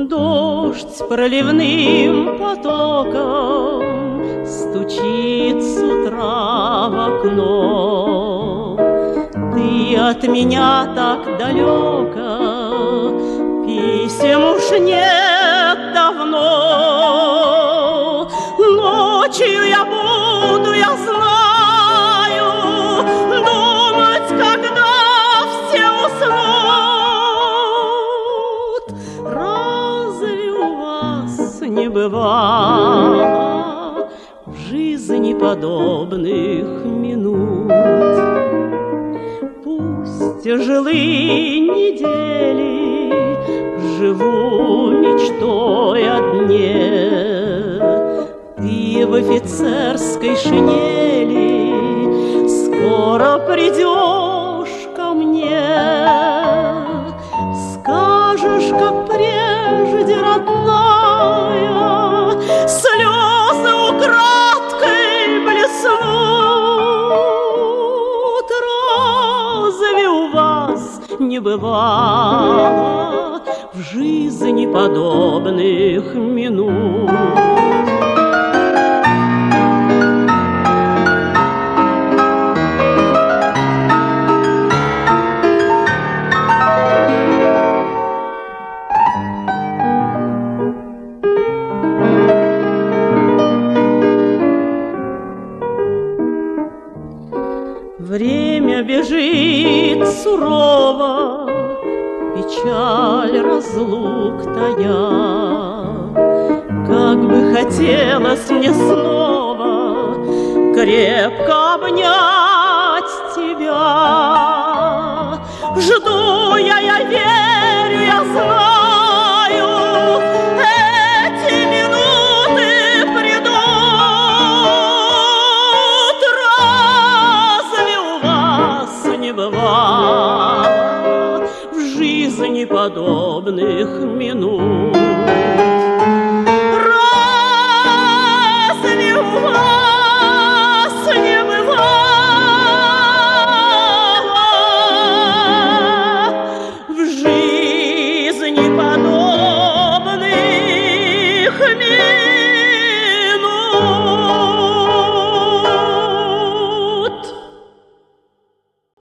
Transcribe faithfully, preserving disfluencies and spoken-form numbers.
Дождь проливным потоком стучит с утра в окно. Ты от меня так далеко, писем уж нет давно. Ночью я буду, я знаю, думать, когда все уснут. Разве у вас не бывало в жизни подобных минут? Пусть жилые недели живу мечтой о дне. Ты в офицерской шинели скоро придешь ко мне. Скажешь, как прежде, родная, слезы украдкой блеснут. Разве у вас не бывало в жизни подобных минут? Время бежит сурово, печаль разлук тая. Как бы хотелось мне снова крепко обнять